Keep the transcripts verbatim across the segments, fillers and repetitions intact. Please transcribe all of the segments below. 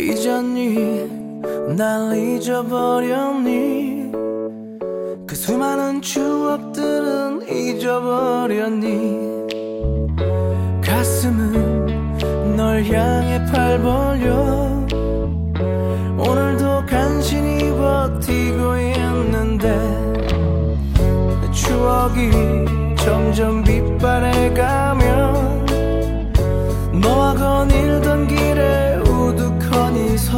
잊었니? 날 잊어버렸니? 그 수많은 추억들은 잊어버렸니? 가슴은 널 향해 팔 벌려 오늘도 간신히 버티고 있는데 추억이 점점 빛바래가면 너와 거닐던 길에 우두커니 서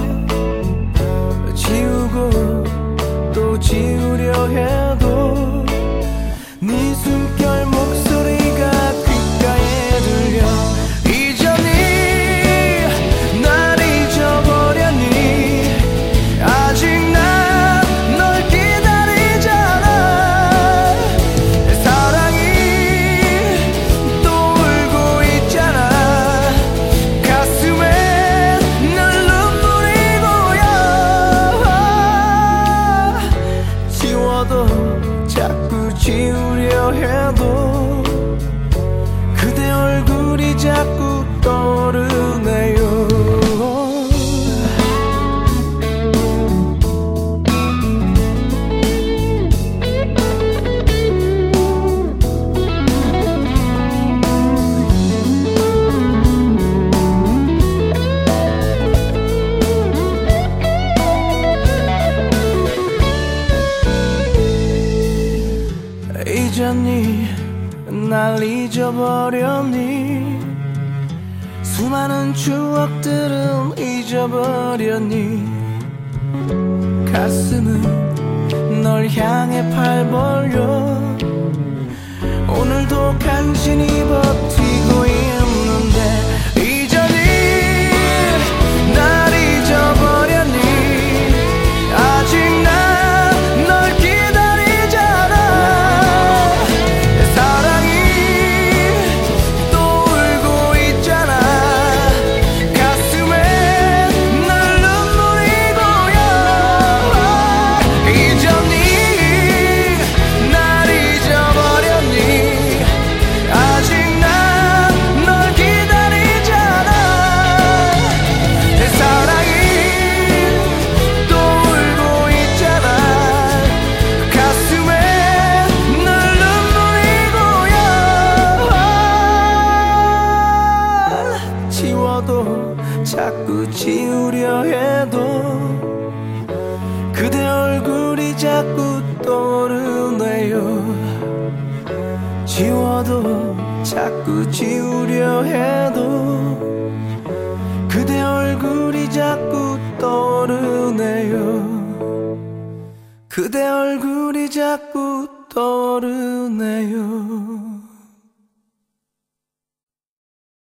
지우고 또 지우려 해도 네 숨결 목소리가 귓가에 들려. 잊었니? 날 잊어버렸니? 아직 난 널 기다리잖아. 사랑이 또 울고 있잖아. 가슴에 늘 눈물이 고여. 지워도 자꾸 지우려 해도 그대 얼굴이 자꾸 떠오르네요. 잊었니? 날 잊어버렸니? 수많은 추억들은 잊어버렸니? 가슴은 널 향해 팔 벌려 오늘도 간신히 버티고 있는데 잊었니? 날 잊어버렸니? 아직 난 널 기다리잖아. 사랑이 또 울고 있잖아. 가슴에 늘 눈물이 고여. 잊었니? 날 잊어버렸니? 아직 난 널 기다리잖아. 사랑이 또 울고 있잖아. 가슴에 늘 눈물이 고여. 지워도 자꾸 지우려 해도 그대 얼굴이 자꾸 떠오르네요. 지워도 자꾸 지우려 해도 그대 얼굴이 자꾸 떠오르네요. 그대 얼굴이 자꾸 떠오르네요.